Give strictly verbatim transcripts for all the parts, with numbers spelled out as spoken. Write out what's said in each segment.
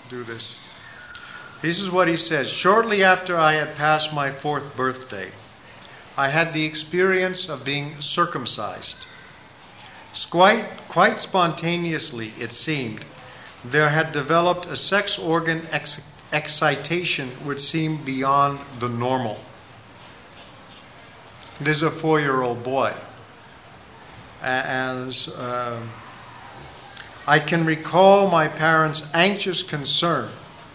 do this. This is what he says. Shortly after I had passed my fourth birthday, I had the experience of being circumcised. Quite, quite spontaneously, it seemed, there had developed a sex organ ex- excitation which seemed beyond the normal. This is a four-year-old boy. And uh, I can recall my parents' anxious concern.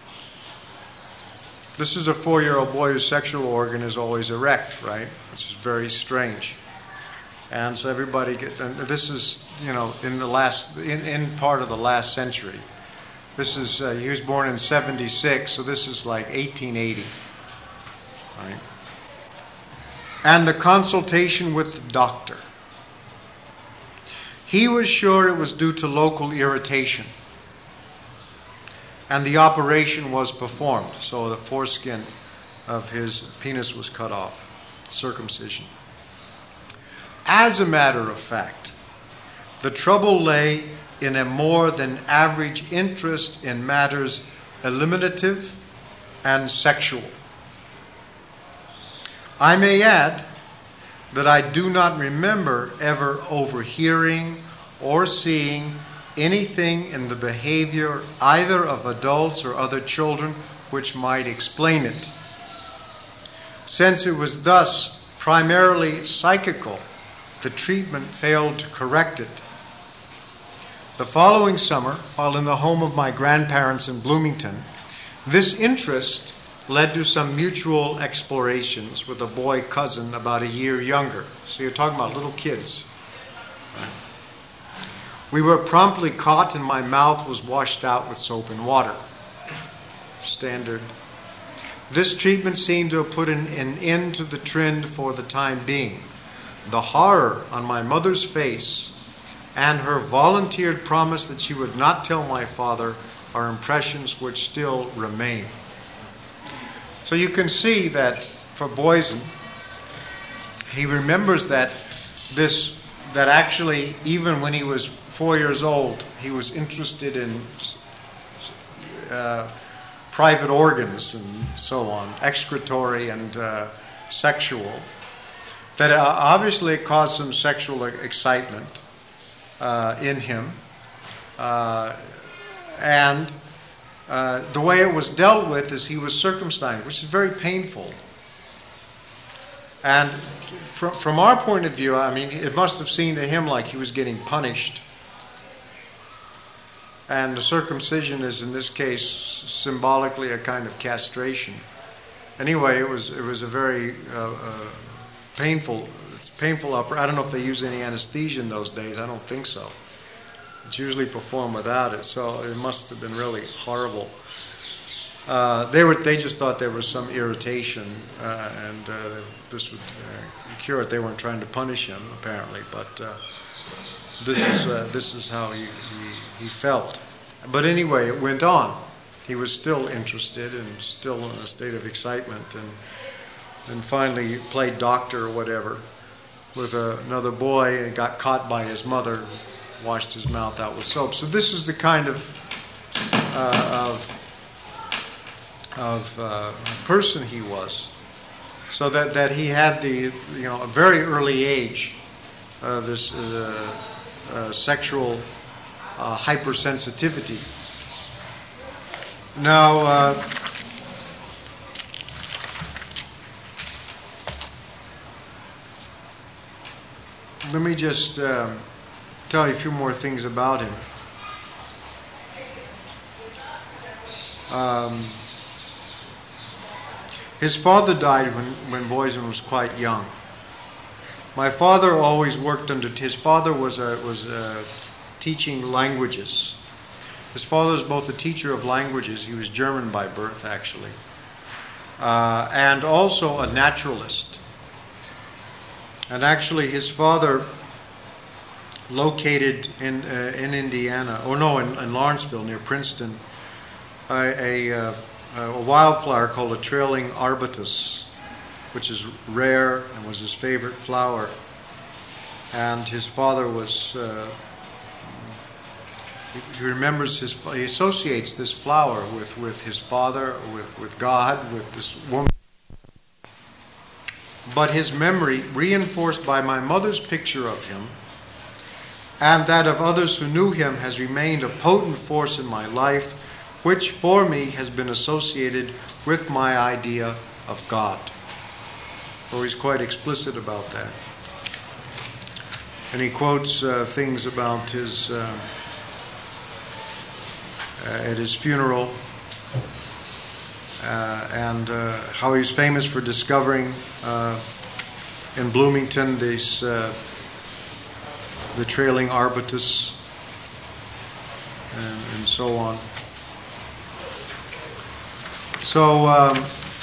This is a four-year-old boy whose sexual organ is always erect, right? Which is very strange. And so everybody, get, and this is, you know, in the last, in, in part of the last century. This is, uh, he was born in seventy-six, so this is like eighteen eighty, right? And the consultation with the doctor. He was sure it was due to local irritation. And the operation was performed. So the foreskin of his penis was cut off. Circumcision. As a matter of fact, the trouble lay in a more than average interest in matters eliminative and sexual. I may add that I do not remember ever overhearing or seeing anything in the behavior either of adults or other children which might explain it. Since it was thus primarily psychical, the treatment failed to correct it. The following summer, while in the home of my grandparents in Bloomington, this interest led to some mutual explorations with a boy cousin about a year younger. So you're talking about little kids. We were promptly caught and my mouth was washed out with soap and water. Standard. This treatment seemed to have put an, an end to the trend for the time being. The horror on my mother's face and her volunteered promise that she would not tell my father are impressions which still remain. So you can see that for Boysen, he remembers that this, that actually even when he was four years old, he was interested in uh, private organs and so on, excretory and uh, sexual, that uh, obviously it caused some sexual excitement uh, in him. Uh, and uh, the way it was dealt with is he was circumcised, which is very painful. And from, from our point of view, I mean, it must have seemed to him like he was getting punished. And the circumcision is, in this case, symbolically a kind of castration. Anyway, it was it was a very uh, uh, painful, it's painful operation. I don't know if they used any anesthesia in those days. I don't think so. It's usually performed without it, so it must have been really horrible. Uh, they were they just thought there was some irritation, uh, and uh, this would uh, cure it. They weren't trying to punish him, apparently, but uh, this is uh, this is how he, he he felt. But anyway, it went on. He was still interested and still in a state of excitement, and and finally played doctor or whatever with a, another boy and got caught by his mother, washed his mouth out with soap. So this is the kind of uh, of of uh, person he was. So that, that he had the, you know, a very early age, uh, this uh, uh, sexual uh, hypersensitivity. Now, uh, let me just um, tell you a few more things about him. Um, his father died when, when Boysen was quite young. My father always worked under, his father was a, was a teaching languages. His father was both a teacher of languages, he was German by birth actually, uh, and also a naturalist. And actually his father located in uh, in Indiana, or no, in, in Lawrenceville near Princeton, a, a, a wildflower called a trailing arbutus, which is rare and was his favorite flower. And his father was uh, He remembers his, he associates this flower with, with his father, with, with God, with this woman. But his memory, reinforced by my mother's picture of him, and that of others who knew him, has remained a potent force in my life, which for me has been associated with my idea of God. So he's quite explicit about that. And he quotes uh, things about his... Uh, Uh, at his funeral, uh, and uh, how he was famous for discovering uh, in Bloomington this, uh, the trailing arbutus, and, and so on. So, um,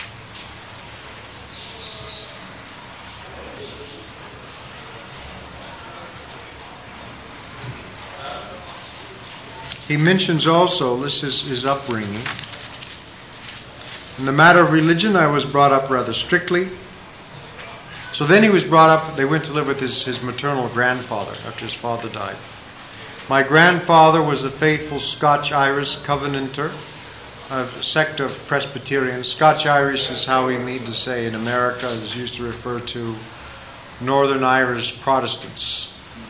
he mentions also, this is his upbringing. In the matter of religion, I was brought up rather strictly. So then he was brought up, they went to live with his, his maternal grandfather after his father died. My grandfather was a faithful Scotch-Irish Covenanter, a sect of Presbyterians. Scotch-Irish is how we mean to say in America, is used to refer to Northern Irish Protestants.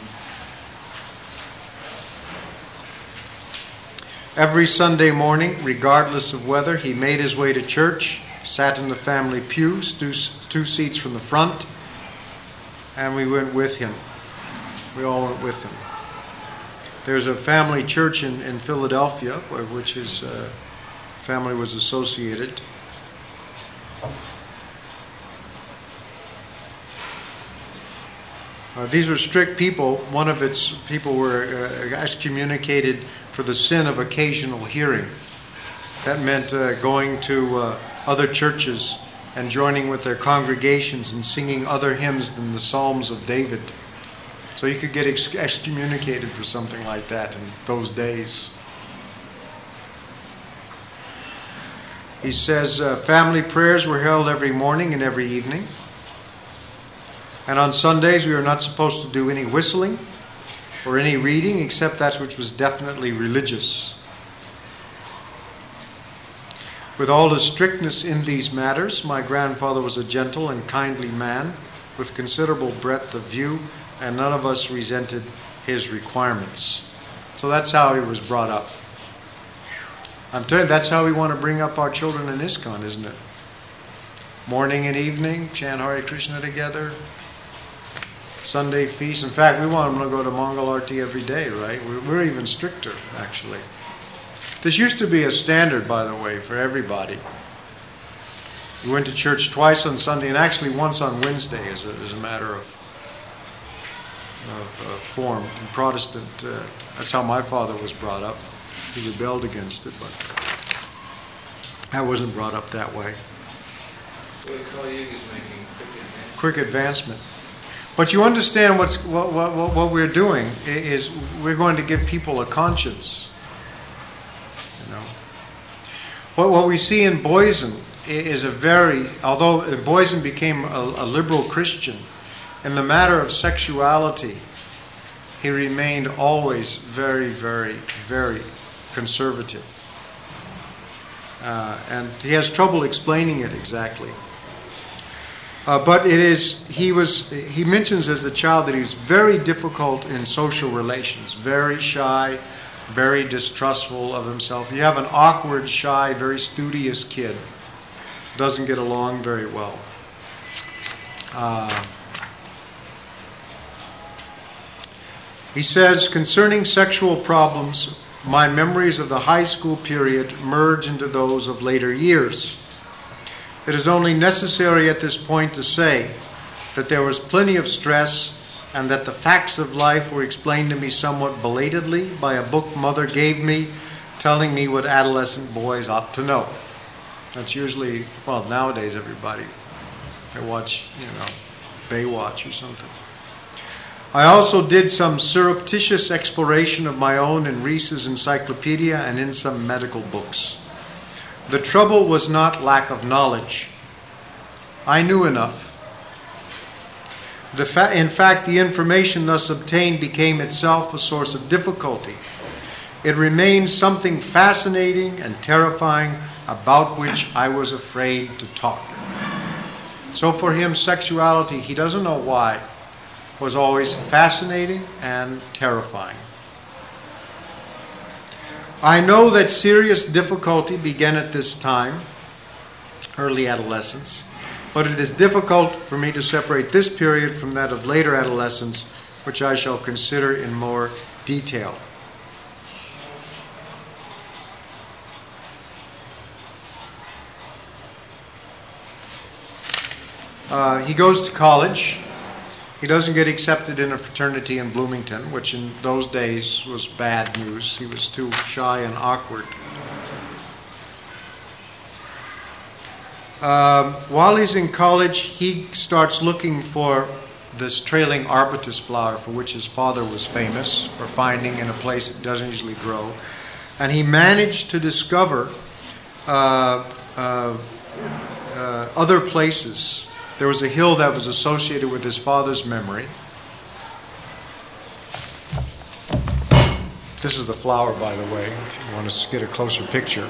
Every Sunday morning, regardless of weather, he made his way to church, sat in the family pews, two, two seats from the front, and we went with him. We all went with him. There's a family church in, in Philadelphia, where, which his uh, family was associated. Uh, these were strict people. One of its people were uh, excommunicated for the sin of occasional hearing. That meant uh, going to uh, other churches and joining with their congregations and singing other hymns than the Psalms of David. So you could get ex- excommunicated for something like that in those days. He says uh, family prayers were held every morning and every evening. And on Sundays we were not supposed to do any whistling or any reading except that which was definitely religious. With all the strictness in these matters, my grandfather was a gentle and kindly man with considerable breadth of view, and none of us resented his requirements. So that's how he was brought up. I'm telling you, that's how we want to bring up our children in ISKCON, isn't it? Morning and evening, chant Hare Krishna together. Sunday feast. In fact, we want them to go to Mongol Arti every day, right? We're, we're even stricter, actually. This used to be a standard, by the way, for everybody. We went to church twice on Sunday and actually once on Wednesday as a, as a matter of, of uh, form. In Protestant, uh, that's how my father was brought up. He rebelled against it, but I wasn't brought up that way. Well, Kali Yuga is making quick advancement. Quick advancement. But you understand what's what, what what we're doing is we're going to give people a conscience. You know, what what we see in Boysen is a very, although Boysen became a, a liberal Christian, in the matter of sexuality, he remained always very, very, very conservative, uh, and he has trouble explaining it exactly. Uh, but it is, he was, he mentions as a child that he was very difficult in social relations, very shy, very distrustful of himself. You have an awkward, shy, very studious kid, doesn't get along very well. Uh, he says, concerning sexual problems, my memories of the high school period merge into those of later years. It is only necessary at this point to say that there was plenty of stress and that the facts of life were explained to me somewhat belatedly by a book mother gave me telling me what adolescent boys ought to know. That's usually, well, nowadays everybody, they watch, you know, Baywatch or something. I also did some surreptitious exploration of my own in Rees's encyclopedia and in some medical books. The trouble was not lack of knowledge. I knew enough. The fa- in fact, the information thus obtained became itself a source of difficulty. it remained something fascinating and terrifying about which I was afraid to talk. So for him, sexuality, he doesn't know why, was always fascinating and terrifying. I know that serious difficulty began at this time, early adolescence, but it is difficult for me to separate this period from that of later adolescence, which I shall consider in more detail. Uh, he goes to college. He doesn't get accepted in a fraternity in Bloomington, which in those days was bad news. He was too shy and awkward. Uh, while he's in college, he starts looking for this trailing arbutus flower for which his father was famous for finding in a place it doesn't usually grow. And he managed to discover uh, uh, uh, other places. There was a hill that was associated with his father's memory. This is the flower, by the way, if you want to get a closer picture.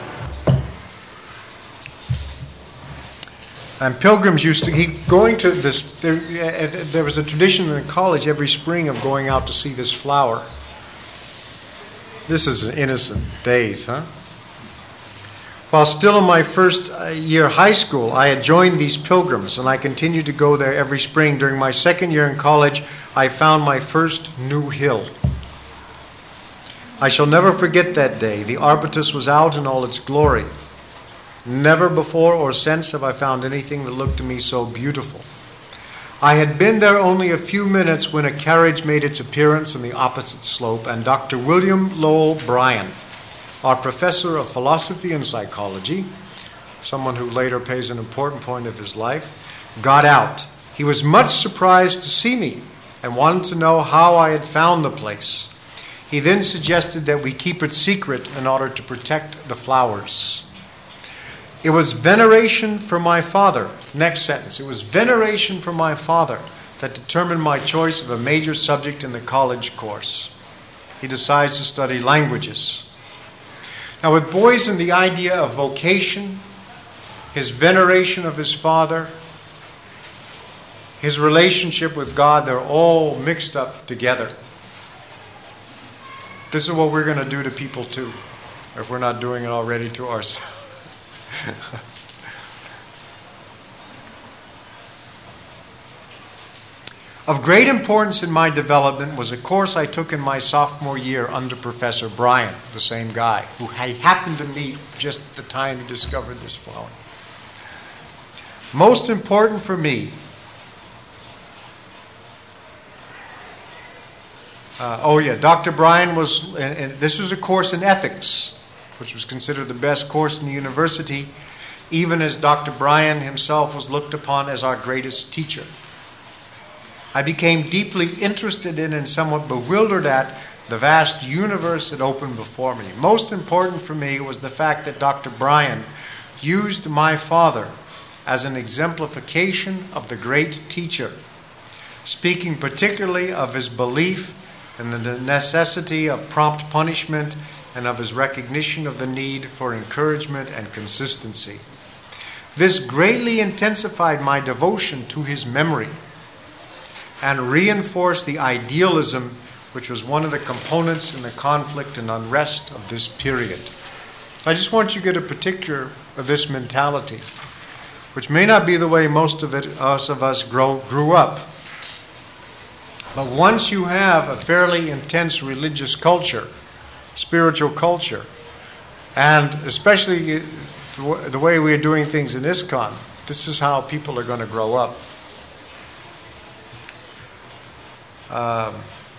And pilgrims used to, he going to this, there, there was a tradition in college every spring of going out to see this flower. This is innocent days, huh? While still in my first year high school, I had joined these pilgrims, and I continued to go there every spring. During my second year in college, I found my first new hill. I shall never forget that day. The arbutus was out in all its glory. Never before or since have I found anything that looked to me so beautiful. I had been there only a few minutes when a carriage made its appearance on the opposite slope, and Doctor William Lowell Bryan, our professor of philosophy and psychology, someone who later pays an important point of his life, got out. He was much surprised to see me and wanted to know how I had found the place. He then suggested that we keep it secret in order to protect the flowers. It was veneration for my father. Next sentence. It was veneration for my father that determined my choice of a major subject in the college course. He decides to study languages. Now, with Boysen, the idea of vocation, his veneration of his father, his relationship with God, they're all mixed up together. This is what we're going to do to people too, if we're not doing it already to ourselves. Of great importance in my development was a course I took in my sophomore year under Professor Bryan, the same guy, who I happened to meet just at the time he discovered this flower. Most important for me, uh, oh yeah, Doctor Bryan was, and, and this was a course in ethics, which was considered the best course in the university, even as Doctor Bryan himself was looked upon as our greatest teacher. I became deeply interested in and somewhat bewildered at the vast universe that opened before me. Most important for me was the fact that Doctor Bryan used my father as an exemplification of the great teacher, speaking particularly of his belief in the necessity of prompt punishment and of his recognition of the need for encouragement and consistency. This greatly intensified my devotion to his memory and reinforced the idealism which was one of the components in the conflict and unrest of this period. I just want you to get a picture of this mentality, which may not be the way most of it, us of us grow, grew up. But once you have a fairly intense religious culture, spiritual culture, and especially the way we are doing things in ISKCON, this is how people are going to grow up. Um,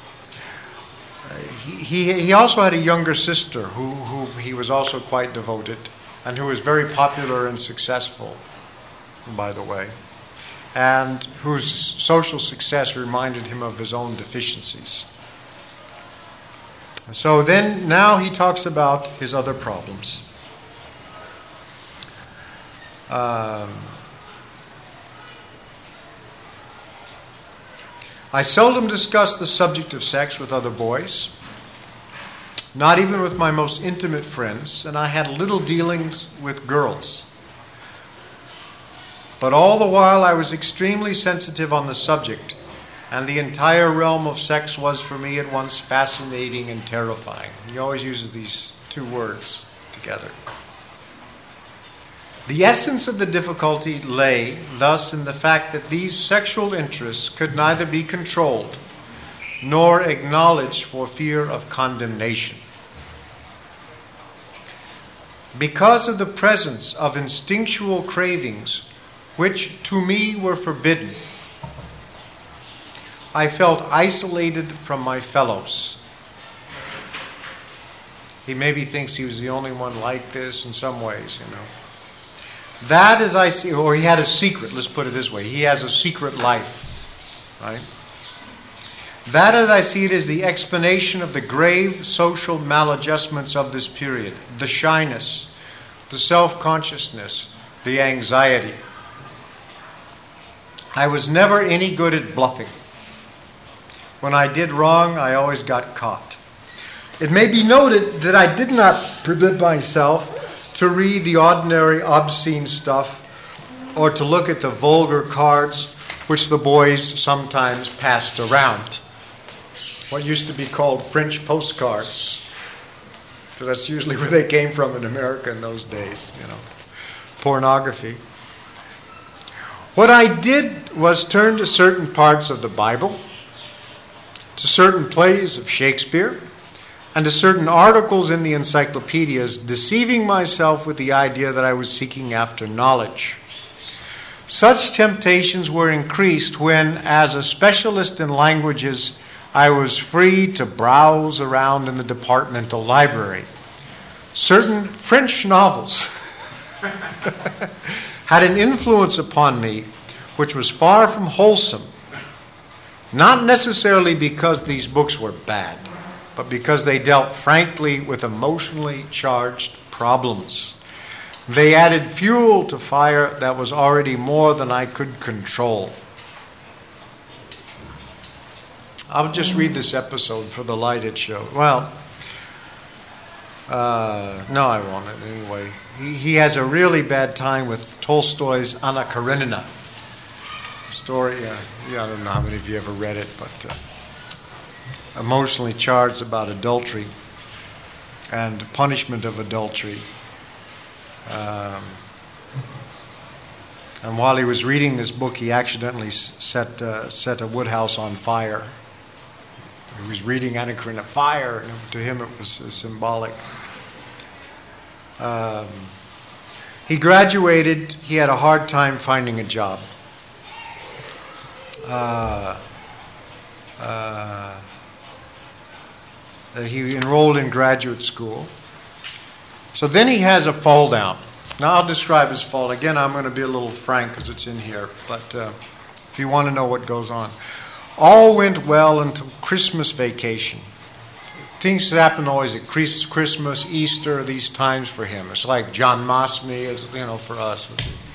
he, he, he also had a younger sister who, who he was also quite devoted and who was very popular and successful, by the way, and whose social success reminded him of his own deficiencies. So then, now he talks about his other problems. Um, I seldom discuss the subject of sex with other boys. not even with my most intimate friends, and I had little dealings with girls. But all the while I was extremely sensitive on the subject, and the entire realm of sex was for me at once fascinating and terrifying. He always uses these two words together. The essence of the difficulty lay thus in the fact that these sexual interests could neither be controlled nor acknowledged for fear of condemnation. Because of the presence of instinctual cravings which to me were forbidden, I felt isolated from my fellows. He maybe thinks he was the only one like this in some ways, you know. That, as I see, or he had a secret, let's put it this way, he has a secret life, right? That, as I see it, is the explanation of the grave social maladjustments of this period. The shyness, the self-consciousness, the anxiety. I was never any good at bluffing. When I did wrong, I always got caught. It may be noted that I did not permit myself to read the ordinary obscene stuff or to look at the vulgar cards which the boys sometimes passed around. What used to be called French postcards, because that's usually where they came from in America in those days, you know, pornography. What I did was turn to certain parts of the Bible, to certain plays of Shakespeare, and to certain articles in the encyclopedias, deceiving myself with the idea that I was seeking after knowledge. Such temptations were increased when, as a specialist in languages, I was free to browse around in the departmental library. Certain French novels had an influence upon me which was far from wholesome, not necessarily because these books were bad, but because they dealt frankly with emotionally charged problems. They added fuel to fire that was already more than I could control. I'll just read this episode for the light it showed. Well, uh, no, I won't anyway. He, he has a really bad time with Tolstoy's Anna Karenina. Story, uh, yeah, I don't know how many of you ever read it, but uh, emotionally charged about adultery and punishment of adultery. Um, and while he was reading this book, he accidentally set uh, set a woodhouse on fire. He was reading Anna Karenina, fire, and to him it was uh, symbolic. Um, he graduated. He had a hard time finding a job. Uh, uh, he enrolled in graduate school. So then he has a fall down. Now I'll describe his fall. Again, I'm going to be a little frank because it's in here, but uh, if you want to know what goes on. All went well until Christmas vacation. Things happen always at Christmas, Easter, these times for him. It's like John Mosme, as you know, for us.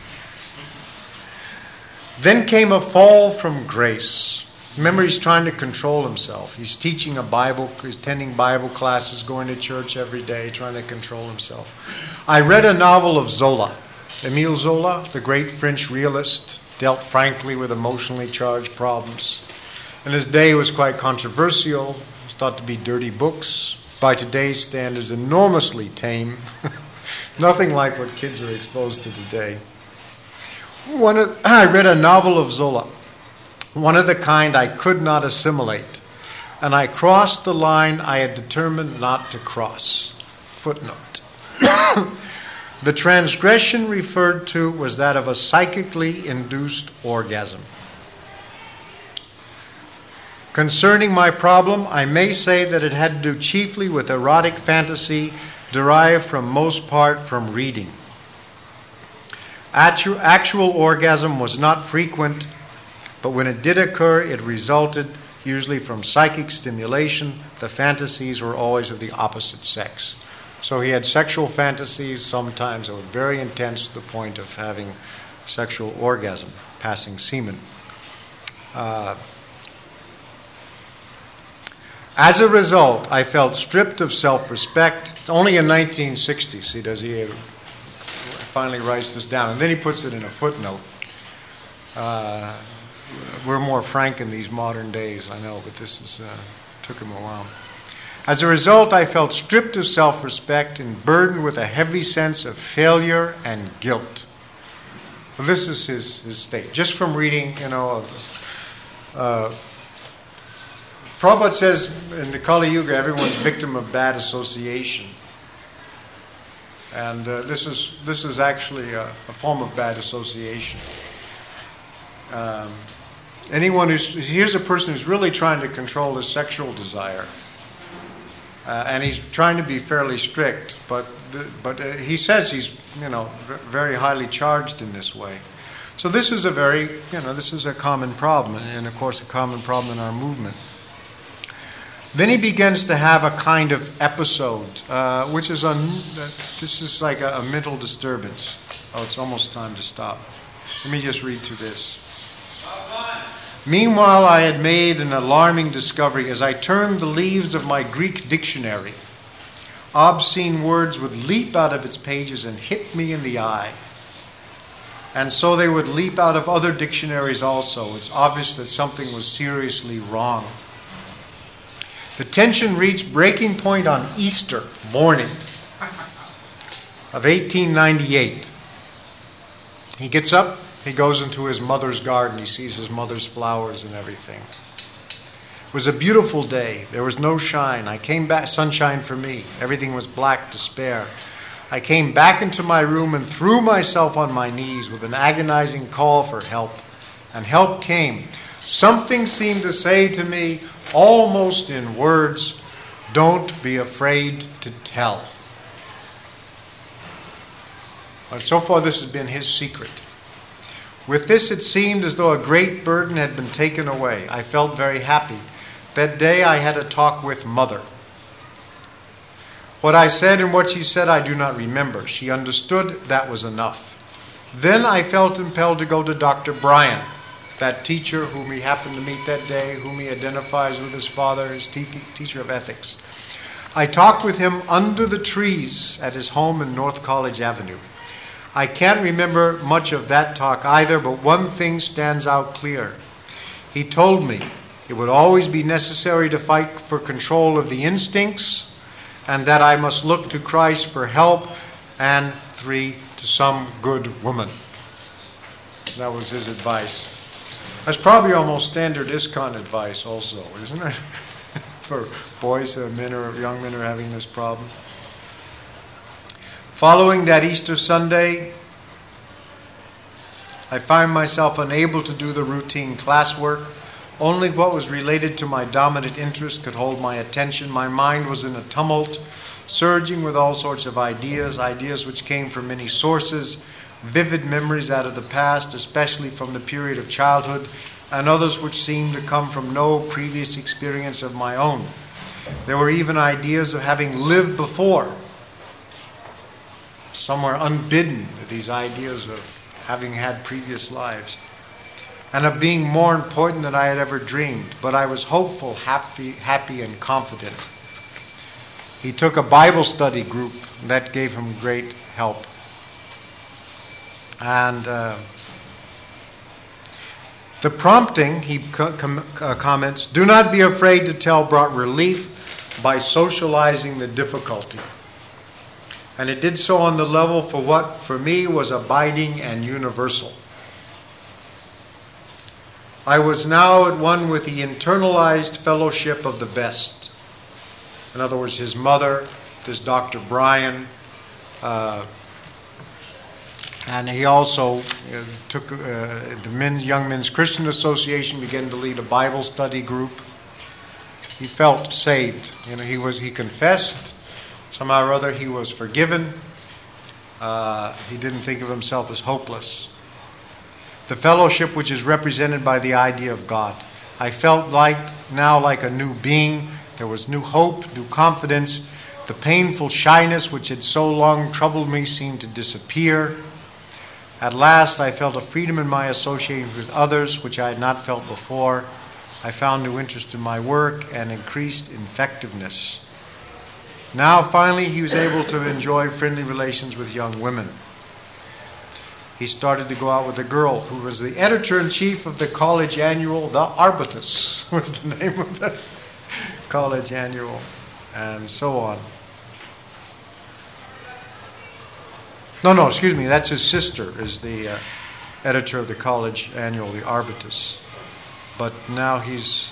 Then came a fall from grace. Remember, he's trying to control himself. He's teaching a Bible, he's attending Bible classes, going to church every day, trying to control himself. I read a novel of Zola. Émile Zola, the great French realist, dealt frankly with emotionally charged problems. And his day was quite controversial. It was thought to be dirty books. By today's standards, enormously tame. Nothing like what kids are exposed to today. One of, I read a novel of Zola, one of the kind I could not assimilate, and I crossed the line I had determined not to cross. Footnote. The transgression referred to was that of a psychically induced orgasm. Concerning my problem, I may say that it had to do chiefly with erotic fantasy derived from most part from reading. Actual, actual orgasm was not frequent, but when it did occur, it resulted usually from psychic stimulation. The fantasies were always of the opposite sex. So he had sexual fantasies, sometimes that were very intense to the point of having sexual orgasm, passing semen. Uh, As a result, I felt stripped of self-respect. It's only in nineteen sixty, see, does he finally writes this down. And then he puts it in a footnote. Uh, we're more frank in these modern days, I know, but this is, uh, took him a while. As a result, I felt stripped of self-respect and burdened with a heavy sense of failure and guilt. Well, this is his, his state. Just from reading, you know, uh, Prabhupada says in the Kali Yuga, everyone's victim of bad association. And uh, this is this is actually a, a form of bad association. Um, anyone who's, here's a person who's really trying to control his sexual desire. Uh, and he's trying to be fairly strict, but the, but uh, he says he's, you know, v- very highly charged in this way. So this is a very, you know, this is a common problem, and of course a common problem in our movement. Then he begins to have a kind of episode, uh, which is, un, uh, this is like a, a mental disturbance. Oh, it's almost time to stop. Let me just read through this. Meanwhile, I had made an alarming discovery. As I turned the leaves of my Greek dictionary, obscene words would leap out of its pages and hit me in the eye. And so they would leap out of other dictionaries also. It's obvious that something was seriously wrong. The tension reached breaking point on Easter morning of eighteen ninety-eight. He gets up, he goes into his mother's garden, he sees his mother's flowers and everything. It was a beautiful day. There was no shine. I came back, sunshine for me. Everything was black despair. I came back into my room and threw myself on my knees with an agonizing call for help. And help came. Something seemed to say to me, almost in words, don't be afraid to tell. But so far this has been his secret. With this it seemed as though a great burden had been taken away. I felt very happy. That day I had a talk with Mother. What I said and what she said I do not remember. She understood that was enough. Then I felt impelled to go to Doctor Bryan, that teacher whom he happened to meet that day, whom he identifies with his father, his te- teacher of ethics. I talked with him under the trees at his home in North College Avenue. I can't remember much of that talk either, but one thing stands out clear. He told me it would always be necessary to fight for control of the instincts, and that I must look to Christ for help, and three, to some good woman. That was his advice. That's probably almost standard ISKCON advice also, isn't it? For boys, uh, men or young men are having this problem. Following that Easter Sunday, I find myself unable to do the routine classwork. Only what was related to my dominant interest could hold my attention. My mind was in a tumult, surging with all sorts of ideas, ideas which came from many sources, vivid memories out of the past, especially from the period of childhood, and others which seemed to come from no previous experience of my own. There were even ideas of having lived before. Some were unbidden, these ideas of having had previous lives, and of being more important than I had ever dreamed. But I was hopeful, happy, happy, and confident. He took a Bible study group that gave him great help. And uh, the prompting, he co- com- uh, comments, do not be afraid to tell, brought relief by socializing the difficulty. And it did so on the level for what for me was abiding and universal. I was now at one with the internalized fellowship of the best. In other words, his mother, this Doctor Bryan, uh, and he also uh, took uh, the men's, Young Men's Christian Association, began to lead a Bible study group. He felt saved. You know, he was he confessed. Somehow or other he was forgiven. Uh, he didn't think of himself as hopeless. The fellowship which is represented by the idea of God. I felt like now like a new being. There was new hope, new confidence. The painful shyness which had so long troubled me seemed to disappear. At last I felt a freedom in my association with others which I had not felt before. I found new interest in my work and increased effectiveness. Now, finally, he was able to enjoy friendly relations with young women. He started to go out with a girl who was the editor-in-chief of the college annual, The Arbutus was the name of the college annual, and so on. No, no, excuse me, that's his sister, is the uh, editor of the college annual, The Arbutus. But now he's...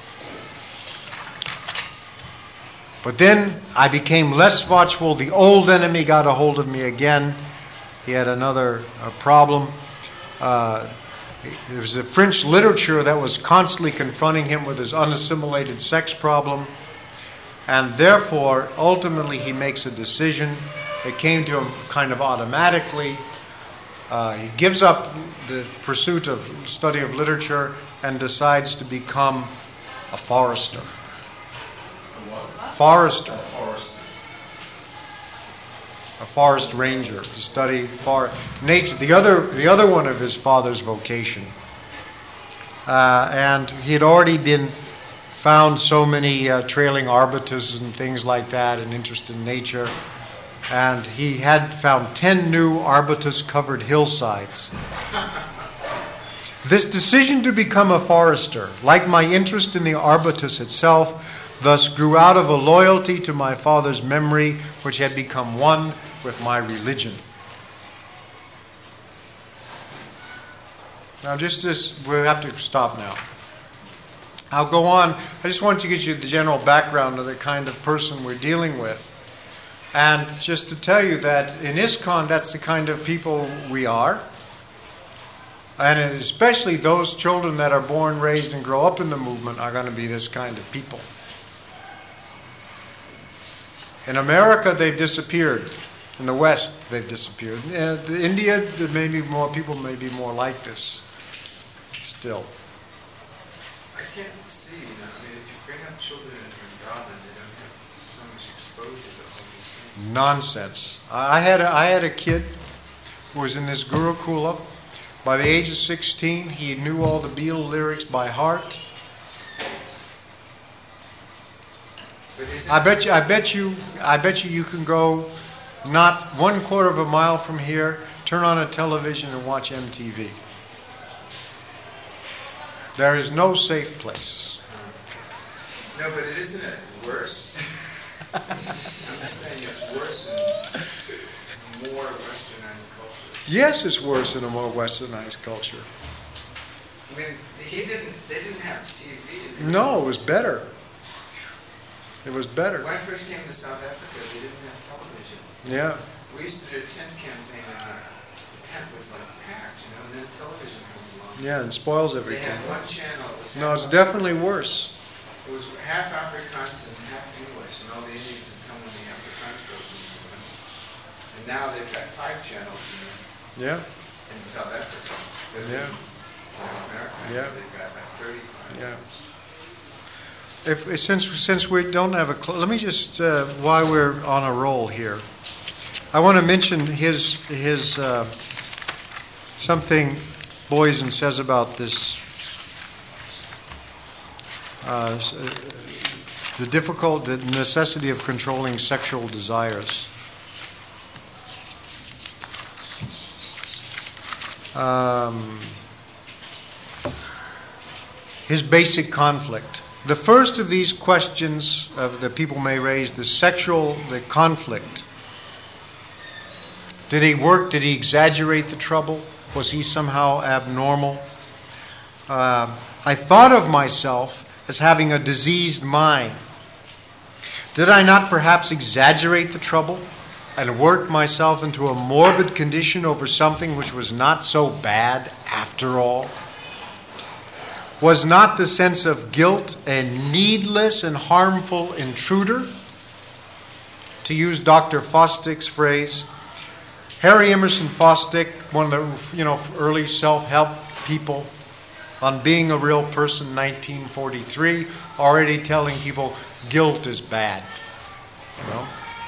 But then I became less watchful. The old enemy got a hold of me again. He had another uh, problem. Uh, there was a French literature that was constantly confronting him with his unassimilated sex problem. And therefore, ultimately, he makes a decision. It came to him kind of automatically. Uh, he gives up the pursuit of study of literature and decides to become a forester. Forester. A forest ranger to study for nature. The other, the other one of his father's vocation. Uh, and he had already been found so many uh, trailing arbutus and things like that, and interest in nature. And he had found ten new arbutus-covered hillsides. This decision to become a forester, like my interest in the arbutus itself, thus grew out of a loyalty to my father's memory, which had become one with my religion. Now, just this, we'll have to stop now. I'll go on. I just want to get you the general background of the kind of person we're dealing with. And just to tell you that in ISKCON, that's the kind of people we are. And especially those children that are born, raised, and grow up in the movement are going to be this kind of people. In America, they've disappeared. In the West, they've disappeared. In India, there may be more people may be more like this still. I can't see. You know, I mean, if you bring up children in Vrindavan, they don't have so much exposure to all these things. Nonsense. I had a, I had a kid who was in this Gurukula. By the age of sixteen, he knew all the Beatle lyrics by heart. I bet you, I bet you, I bet you, you can go not one quarter of a mile from here, turn on a television and watch M T V. There is no safe place. No, but it isn't it worse? I'm just saying it's worse in more westernized cultures. Yes, it's worse in a more westernized culture. I mean, he didn't. They didn't have T V. Did they? No, it was better. It was better. When I first came to South Africa, they didn't have television. Yeah. We used to do a tent campaign, and our the tent was like packed, you know, and then television comes along. Yeah, and spoils They everything. had one channel. It was No, half it's definitely worse. It was half Afrikaans and half English, and all the Indians had come when the Afrikaans broke into it. And now they've got five channels in, Yeah, in South Africa. But yeah, in America, Yeah. they've got about thirty-five. yeah. If, since since we don't have a, cl- let me just uh, while we're on a roll here, I want to mention his his uh, something Boysen says about this uh, the difficult the necessity of controlling sexual desires. Um, his basic conflict. The first of these questions of that people may raise, the sexual, the conflict. Did he work? Did he exaggerate the trouble? Was he somehow abnormal? Uh, I thought of myself as having a diseased mind. Did I not perhaps exaggerate the trouble and work myself into a morbid condition over something which was not so bad after all? Was not the sense of guilt a needless and harmful intruder? To use Doctor Fosdick's phrase, Harry Emerson Fosdick, one of the you know early self-help people, on Being a Real Person, nineteen forty-three, already telling people guilt is bad. You know,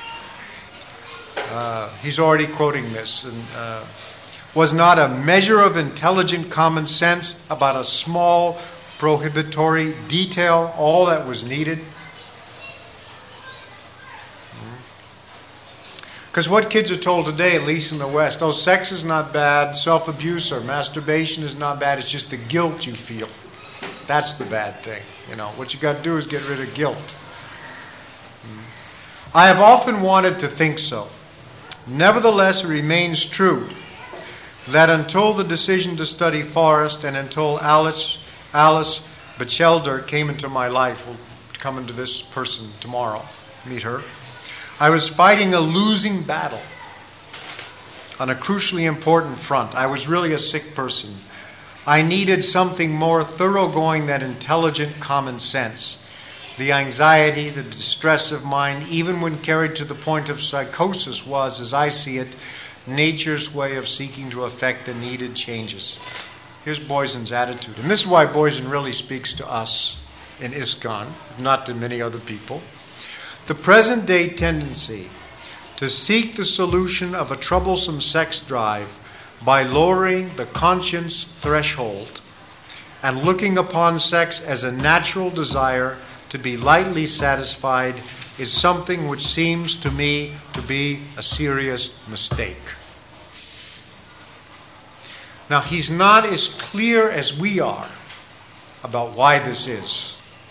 uh, he's already quoting this. And, uh, was not a measure of intelligent common sense about a small prohibitory detail all that was needed. Because what kids are told today, at least in the West, oh, sex is not bad, self-abuse or masturbation is not bad, it's just the guilt you feel. That's the bad thing. You know, what you got to do is get rid of guilt. I have often wanted to think so. Nevertheless, it remains true that until the decision to study forest and until Alice, Alice Batchelder came into my life, we'll come into this person tomorrow, meet her, I was fighting a losing battle on a crucially important front. I was really a sick person. I needed something more thoroughgoing than intelligent common sense. The anxiety, the distress of mind, even when carried to the point of psychosis, was, as I see it, nature's way of seeking to effect the needed changes. Here's Boysen's attitude. And this is why Boysen really speaks to us in ISKCON, not to many other people. The present-day tendency to seek the solution of a troublesome sex drive by lowering the conscience threshold and looking upon sex as a natural desire to be lightly satisfied is something which seems to me to be a serious mistake. Now, he's not as clear as we are about why this is.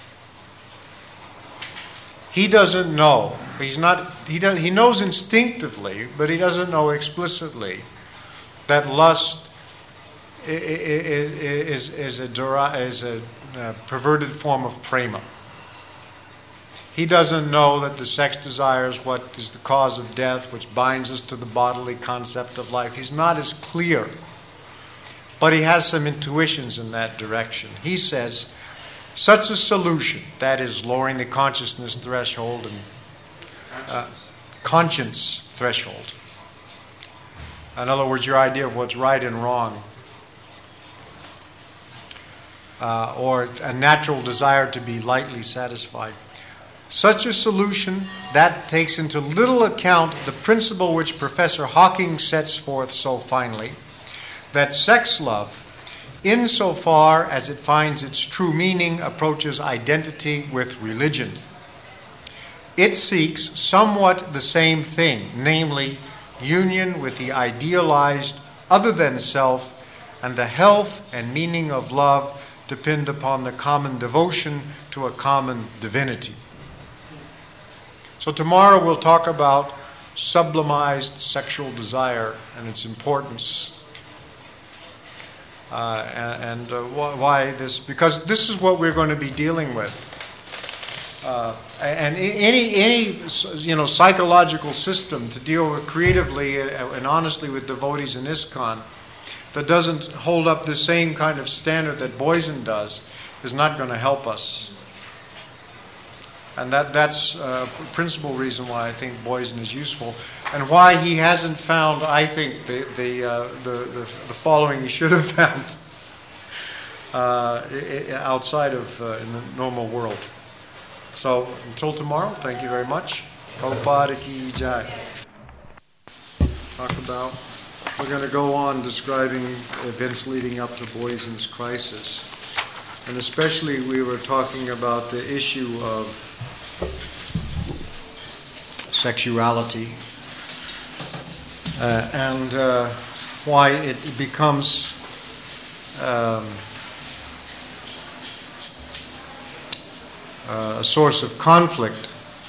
He doesn't know. He's not. He does. He knows instinctively, but he doesn't know explicitly that lust is, is, is, a, is a perverted form of prema. He doesn't know that the sex desire is what is the cause of death, which binds us to the bodily concept of life. He's not as clear, but he has some intuitions in that direction. He says, such a solution, that is lowering the consciousness threshold and uh, conscience threshold. In other words, your idea of what's right and wrong, uh, or a natural desire to be lightly satisfied. Such a solution, that takes into little account the principle which Professor Hawking sets forth so finely, that sex love, insofar as it finds its true meaning, approaches identity with religion. It seeks somewhat the same thing, namely union with the idealized other than self, and the health and meaning of love depend upon the common devotion to a common divinity. So tomorrow we'll talk about sublimized sexual desire and its importance. Uh, and and uh, wh- why this? Because this is what we're going to be dealing with. Uh, and any any you know psychological system to deal with creatively and honestly with devotees in ISKCON that doesn't hold up the same kind of standard that Boysen does is not going to help us. And that that's a principal reason why I think Boysen is useful, and why he hasn't found, I think, the the uh, the, the, the following he should have found uh, outside of uh, in the normal world. So until tomorrow, thank you very much. Prabhupada ki jai. Talk about. We're going to go on describing events leading up to Boysen's crisis, and especially we were talking about the issue of sexuality uh, and uh, why it becomes um, uh, a source of conflict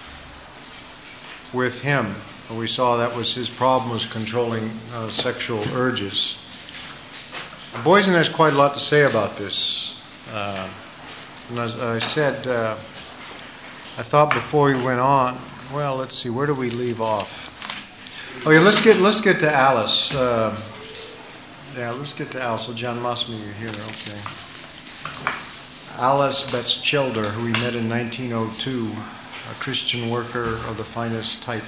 with him. We saw that was his problem, was controlling uh, sexual urges. Boysen has quite a lot to say about this. Uh, and as I said, uh, I thought before we went on, well, let's see, where do we leave off? Okay, let's get let's get to Alice. Uh, yeah, let's get to Alice. So John Mosme, you're here, okay. Alice Batchelder, who we met in nineteen oh two, a Christian worker of the finest type.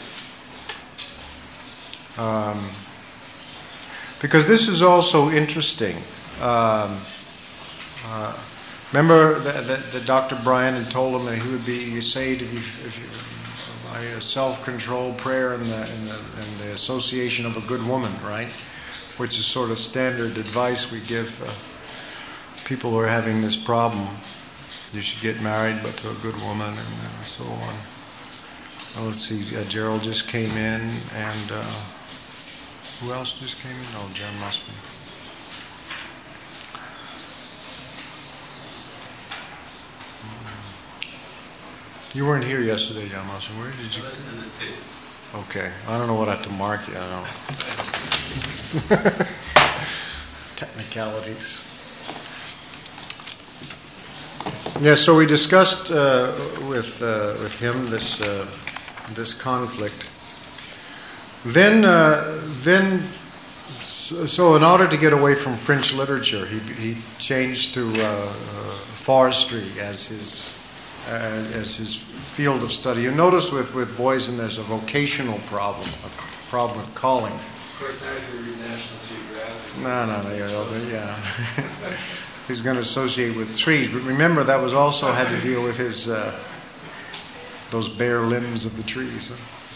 Um, because this is also interesting. Um, uh, remember that, that, that Doctor Bryan had told him that he would be saved if you, if you, by a self-controlled prayer and the, and, the, and the association of a good woman, right? Which is sort of standard advice we give uh, people were having this problem. You should get married, but to a good woman, and, and so on. Well, let's see, uh, Gerald just came in, and uh, who else just came in? Oh, John Musman. You weren't here yesterday, John Musman. Where did you? Listen to the tape. Okay, I don't know what I have to mark you. I don't know. Technicalities. Yeah, so we discussed uh, with uh, with him this uh, this conflict. Then uh, then so, so in order to get away from French literature, he he changed to uh, uh, forestry as his as, as his field of study. You notice with with Boysen there's a vocational problem, a problem with calling. Of course, now he's going to read National Geographic. No, no, no, yeah. yeah. He's going to associate with trees, but remember that was also had to deal with his uh, those bare limbs of the trees.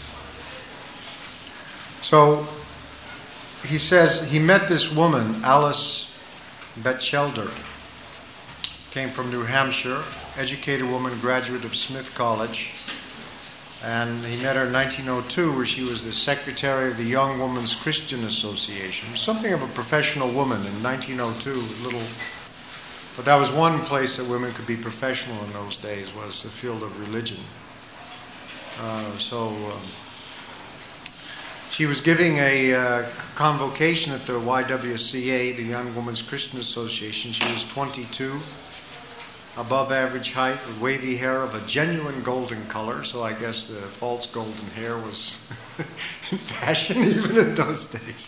So he says he met this woman, Alice Batchelder, came from New Hampshire, educated woman, graduate of Smith College, and he met her in nineteen oh two, where she was the secretary of the Young Women's Christian Association, something of a professional woman in nineteen oh two, little. But that was one place that women could be professional in those days, was the field of religion. Uh, so um, she was giving a uh, convocation at the Y W C A, the Young Women's Christian Association. She was twenty-two, above average height, with wavy hair of a genuine golden color. So I guess the false golden hair was in fashion even in those days.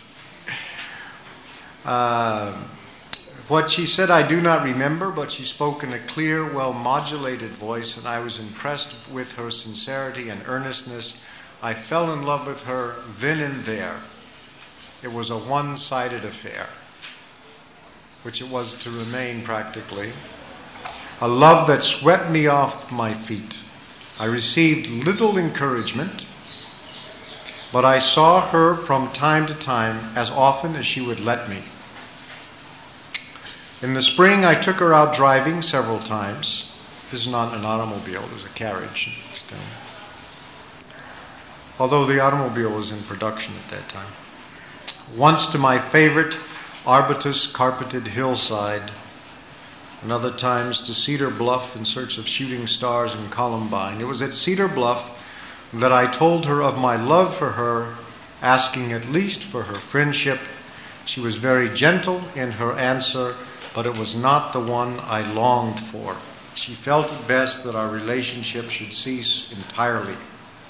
Uh, What she said I do not remember, but she spoke in a clear, well-modulated voice, and I was impressed with her sincerity and earnestness. I fell in love with her then and there. It was a one-sided affair, which it was to remain practically. A love that swept me off my feet. I received little encouragement, but I saw her from time to time as often as she would let me. In the spring, I took her out driving several times. This is not an automobile, it was a carriage. Although the automobile was in production at that time. Once to my favorite arbutus carpeted hillside, and other times to Cedar Bluff in search of shooting stars and columbine. It was at Cedar Bluff that I told her of my love for her, asking at least for her friendship. She was very gentle in her answer, but it was not the one I longed for. She felt it best that our relationship should cease entirely.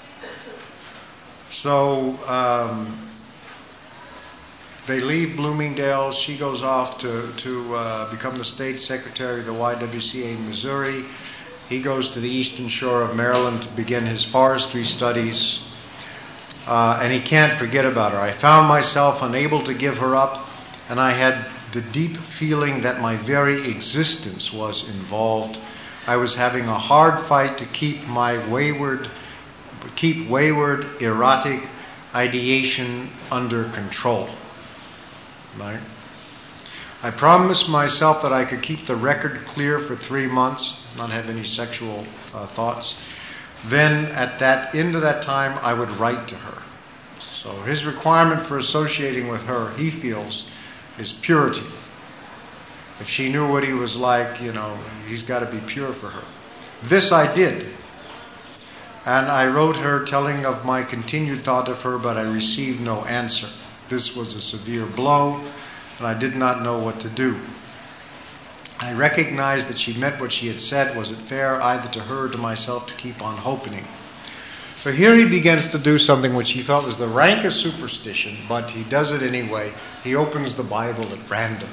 So um, they leave Bloomingdale. She goes off to, to uh, become the state secretary of the Y W C A in Missouri. He goes to the eastern shore of Maryland to begin his forestry studies. Uh, and he can't forget about her. I found myself unable to give her up, and I had the deep feeling that my very existence was involved. I was having a hard fight to keep my wayward, keep wayward, erotic ideation under control. Right? I promised myself that I could keep the record clear for three months, not have any sexual uh, thoughts. Then, at that end of that time, I would write to her. So his requirement for associating with her, he feels, is purity. If she knew what he was like, you know, he's got to be pure for her. This I did. And I wrote her telling of my continued thought of her, but I received no answer. This was a severe blow, and I did not know what to do. I recognized that she meant what she had said. Was it fair either to her or to myself to keep on hoping? So here he begins to do something which he thought was the rankest superstition, but he does it anyway. He opens the Bible at random.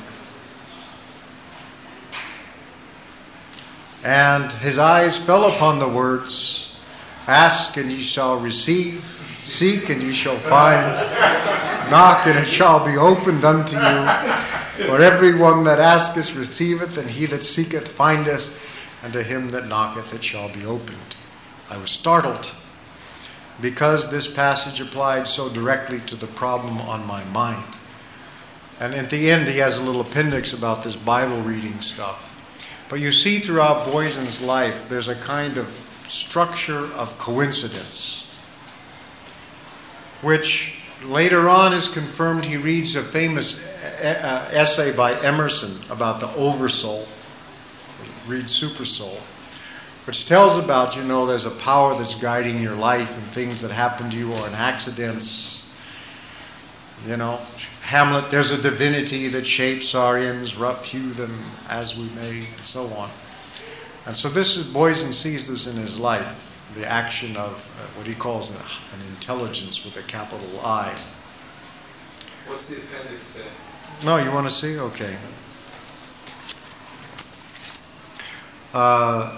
And his eyes fell upon the words, "Ask and ye shall receive, seek and ye shall find, knock and it shall be opened unto you. For everyone that asketh receiveth, and he that seeketh findeth, and to him that knocketh it shall be opened." I was startled, because this passage applied so directly to the problem on my mind. And at the end, he has a little appendix about this Bible reading stuff. But you see throughout Boysen's life, there's a kind of structure of coincidence, which later on is confirmed. He reads a famous uh, essay by Emerson about the oversoul, read Supersoul, which tells about, you know, there's a power that's guiding your life, and things that happen to you are in accidents. You know, Hamlet, there's a divinity that shapes our ends, rough hew them as we may, and so on. And so this is, Boysen sees this in his life, the action of uh, what he calls an, an intelligence with a capital I. What's the appendix say? No, you want to see? Okay. Uh,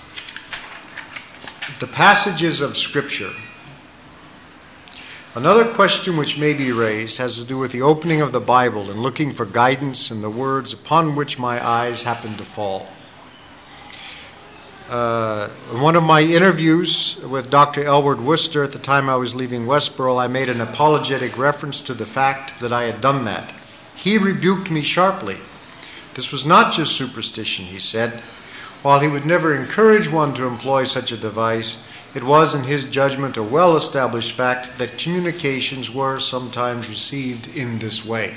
the passages of Scripture. Another question which may be raised has to do with the opening of the Bible and looking for guidance in the words upon which my eyes happen to fall. Uh, in one of my interviews with Doctor Elwood Worcester at the time I was leaving Westboro, I made an apologetic reference to the fact that I had done that. He rebuked me sharply. This was not just superstition, he said. While he would never encourage one to employ such a device, it was, in his judgment, a well-established fact that communications were sometimes received in this way.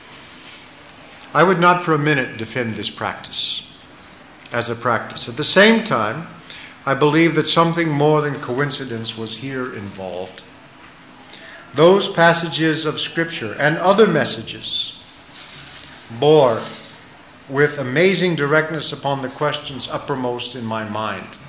I would not for a minute defend this practice as a practice. At the same time, I believe that something more than coincidence was here involved. Those passages of Scripture and other messages bore with amazing directness upon the questions uppermost in my mind.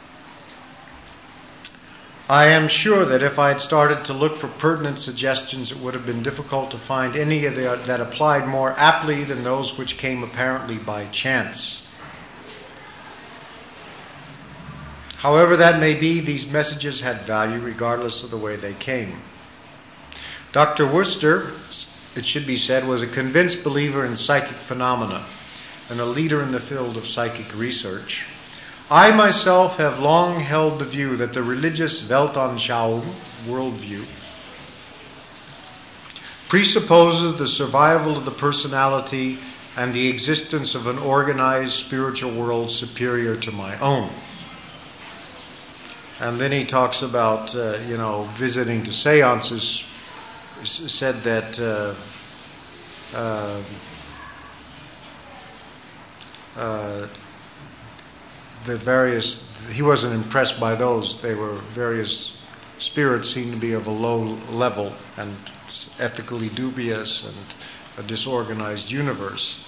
I am sure that if I had started to look for pertinent suggestions, it would have been difficult to find any of the, that applied more aptly than those which came apparently by chance. However that may be, these messages had value regardless of the way they came. Doctor Worcester, it should be said, was a convinced believer in psychic phenomena and a leader in the field of psychic research. I myself have long held the view that the religious Weltanschauung, worldview, presupposes the survival of the personality and the existence of an organized spiritual world superior to my own. And then he talks about, uh, you know, visiting to seances, said that uh, uh, uh, the various, he wasn't impressed by those. They were various spirits seemed to be of a low level and ethically dubious and a disorganized universe.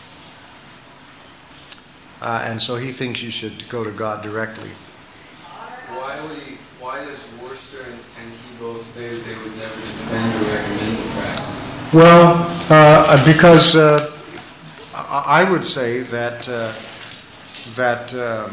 Uh, and so he thinks you should go to God directly. Why would he, why does Worcester and, and he both say that they would never defend or recommend the practice? Well, uh, because uh, I would say that uh, that um,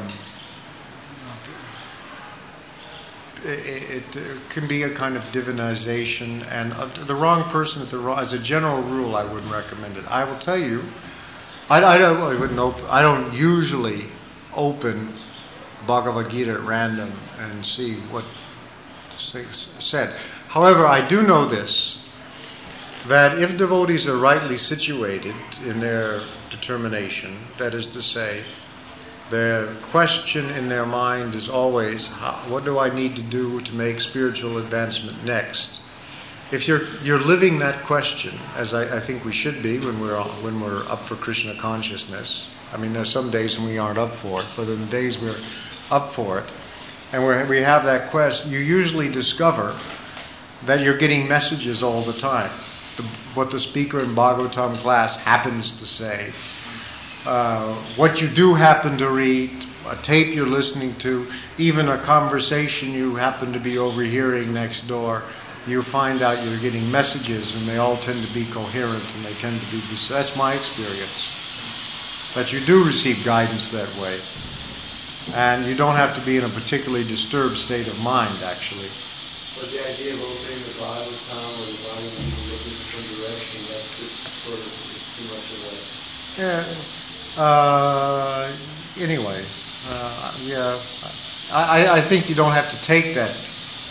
it, it can be a kind of divinization, and uh, the wrong person at the wrong. As a general rule, I wouldn't recommend it. I will tell you, I, I don't. I wouldn't open. I don't usually open Bhagavad Gita at random and see what said. However, I do know this: that if devotees are rightly situated in their determination, that is to say, their question in their mind is always, how, what do I need to do to make spiritual advancement next? If you're you're living that question, as I, I think we should be when we're when we're up for Krishna consciousness. I mean, there's some days when we aren't up for it, but in the days we're up for it, and we're, we have that quest, you usually discover that you're getting messages all the time. The, what the speaker in Bhagavatam class happens to say. Uh, what you do happen to read, a tape you're listening to, even a conversation you happen to be overhearing next door, you find out you're getting messages, and they all tend to be coherent, and they tend to be, that's my experience, that you do receive guidance that way. And you don't have to be in a particularly disturbed state of mind, actually. But the idea of opening the Bhagavatam or the Bhagavad looking for some direction, that's just sort of is too much of a... Yeah. Uh, anyway, uh, yeah, I, I think you don't have to take that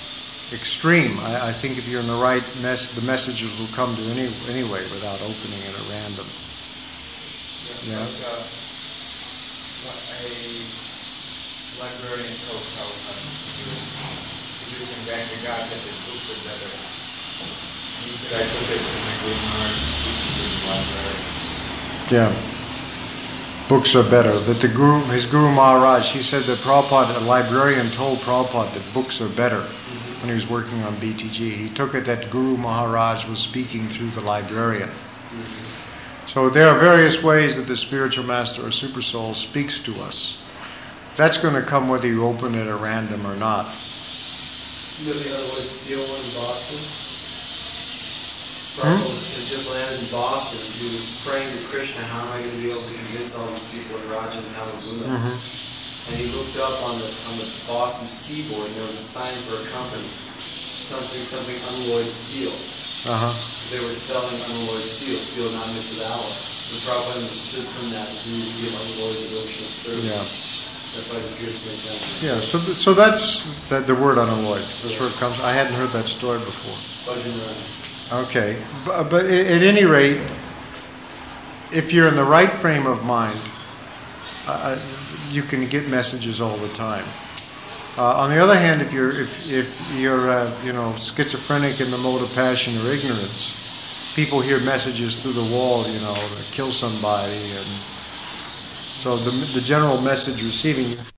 extreme. I, I think if you're in the right mess, the messages will come to any anyway without opening it at random. Yeah. Like, uh, what a librarian told Prabhupada, he was introducing Ganga God that his books are better. And he said, I took it to my Guru Maharaj and speaking to the library. Yeah. Books are better. That the Guru, his Guru Maharaj, he said that Prabhupada, a librarian told Prabhupada that books are better mm-hmm. when he was working on B T G. He took it that Guru Maharaj was speaking through the librarian. Mm-hmm. So there are various ways that the spiritual master or super soul speaks to us. That's going to come whether you open it at random or not. You know the Unalloyed Steel one in Boston? Hmm? Prabhupada had just landed in Boston. He was praying to Krishna, how am I going to be able to convince all these people in Raja and Tamaguna? Mm-hmm. And he looked up on the on the Boston seaboard and there was a sign for a company, something, something unalloyed steel. Uh-huh. They were selling unalloyed steel, steel not mixed with alloy. The Prabhupada understood from that that he would give unalloyed devotional service. Yeah. That's why he's here to make that. Yeah, so th- so that's that the word unalloyed. That's where it comes. I hadn't heard that story before. Okay, but, but at any rate, if you're in the right frame of mind, uh, you can get messages all the time. Uh, on the other hand, if you're if if you're uh, you know schizophrenic in the mode of passion or ignorance, people hear messages through the wall, you know, to kill somebody, and so the the general message receiving